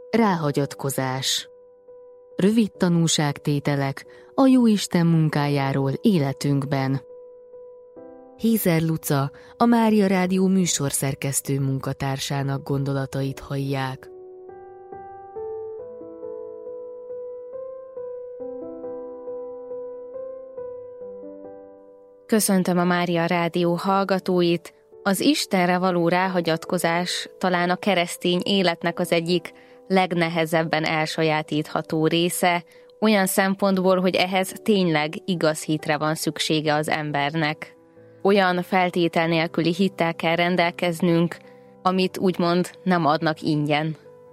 Ráhagyatkozás. Rövid tanúságtételek a Jóisten munkájáról életünkben. Hézer Luca, a Mária Rádió műsorszerkesztő munkatársának gondolatait hallják. Köszöntöm a Mária Rádió hallgatóit. Az Istenre való ráhagyatkozás talán a keresztény életnek az egyik legnehezebben elsajátítható része, olyan szempontból, hogy ehhez tényleg igaz hitre van szüksége az embernek. Olyan feltétel nélküli hittel kell rendelkeznünk, amit úgymond nem adnak ingyen.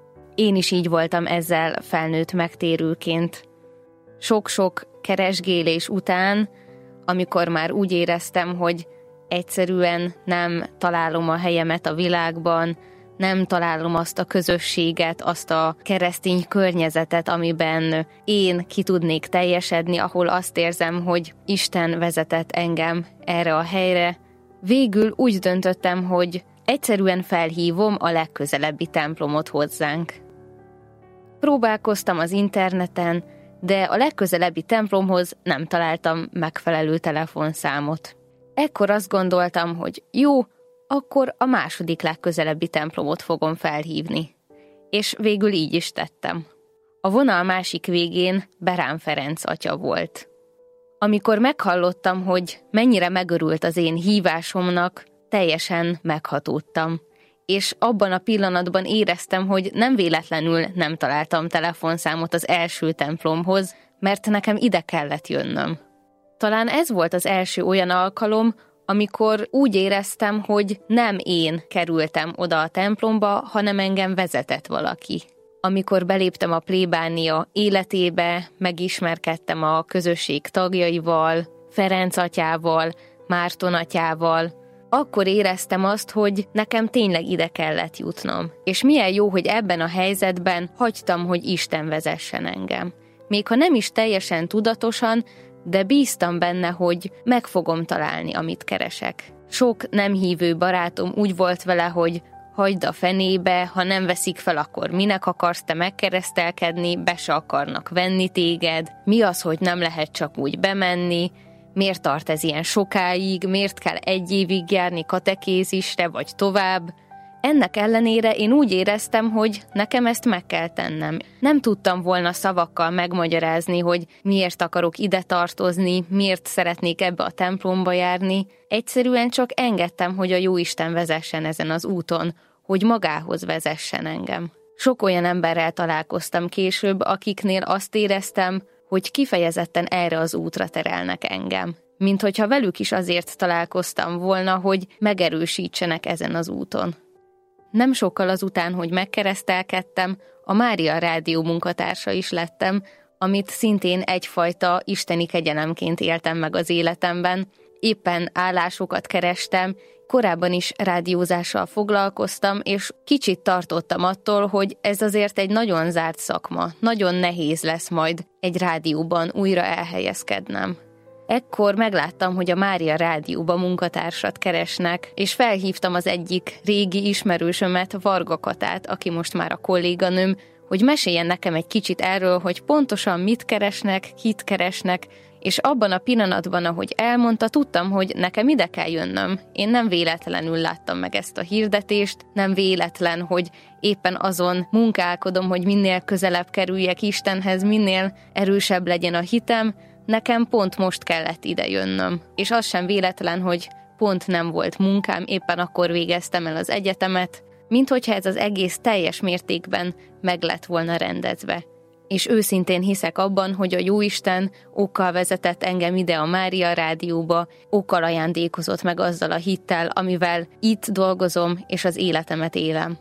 Én is így voltam ezzel felnőtt megtérülként. Sok-sok keresgélés után, amikor már úgy éreztem, hogy egyszerűen nem találom a helyemet a világban, nem találom azt a közösséget, azt a keresztény környezetet, amiben én ki tudnék teljesedni, ahol azt érzem, hogy Isten vezetett engem erre a helyre. Végül úgy döntöttem, hogy egyszerűen felhívom a legközelebbi templomot hozzánk. Próbálkoztam az interneten, de a legközelebbi templomhoz nem találtam megfelelő telefonszámot. Ekkor azt gondoltam, hogy jó, akkor a második legközelebbi templomot fogom felhívni. És végül így is tettem. A vonal másik végén Berán Ferenc atya volt. Amikor meghallottam, hogy mennyire megörült az én hívásomnak, teljesen meghatódtam. És abban a pillanatban éreztem, hogy nem véletlenül nem találtam telefonszámot az első templomhoz, mert nekem ide kellett jönnöm. Talán ez volt az első olyan alkalom, amikor úgy éreztem, hogy nem én kerültem oda a templomba, hanem engem vezetett valaki. Amikor beléptem a plébánia életébe, megismerkedtem a közösség tagjaival, Ferenc atyával, Márton atyával, akkor éreztem azt, hogy nekem tényleg ide kellett jutnom. És milyen jó, hogy ebben a helyzetben hagytam, hogy Isten vezessen engem. Még ha nem is teljesen tudatosan, de bíztam benne, hogy meg fogom találni, amit keresek. Sok nem hívő barátom úgy volt vele, hogy hagyd a fenébe, ha nem veszik fel, akkor minek akarsz te megkeresztelkedni, be se akarnak venni téged, mi az, hogy nem lehet csak úgy bemenni, miért tart ez ilyen sokáig, miért kell 1 évig járni katekézisre, vagy tovább. Ennek ellenére én úgy éreztem, hogy nekem ezt meg kell tennem. Nem tudtam volna szavakkal megmagyarázni, hogy miért akarok ide tartozni, miért szeretnék ebbe a templomba járni. Egyszerűen csak engedtem, hogy a Jóisten vezessen ezen az úton, hogy magához vezessen engem. Sok olyan emberrel találkoztam később, akiknél azt éreztem, hogy kifejezetten erre az útra terelnek engem. Mint hogyha velük is azért találkoztam volna, hogy megerősítsenek ezen az úton. Nem sokkal azután, hogy megkeresztelkedtem, a Mária Rádió munkatársa is lettem, amit szintén egyfajta isteni kegyelemként éltem meg az életemben. Éppen állásokat kerestem, korábban is rádiózással foglalkoztam, és kicsit tartottam attól, hogy ez azért egy nagyon zárt szakma, nagyon nehéz lesz majd egy rádióban újra elhelyezkednem. Ekkor megláttam, hogy a Mária Rádióban munkatársat keresnek, és felhívtam az egyik régi ismerősömet, Varga Katát, aki most már a kolléganőm, hogy meséljen nekem egy kicsit erről, hogy pontosan mit keresnek, kit keresnek, és abban a pillanatban, ahogy elmondta, tudtam, hogy nekem ide kell jönnöm. Én nem véletlenül láttam meg ezt a hirdetést, nem véletlen, hogy éppen azon munkálkodom, hogy minél közelebb kerüljek Istenhez, minél erősebb legyen a hitem, nekem pont most kellett ide jönnöm. És az sem véletlen, hogy pont nem volt munkám, éppen akkor végeztem el az egyetemet, minthogyha ez az egész teljes mértékben meg lett volna rendezve. És őszintén hiszek abban, hogy a Jóisten okkal vezetett engem ide a Mária Rádióba, okkal ajándékozott meg azzal a hittel, amivel itt dolgozom és az életemet élem.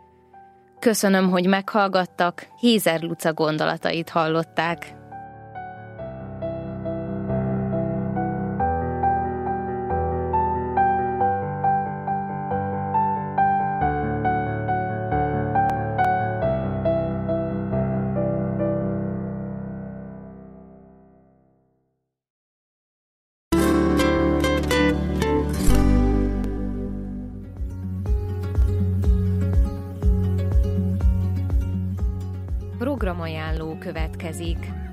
Köszönöm, hogy meghallgattak, Hézer Luca gondolatait hallották. programajánló következik.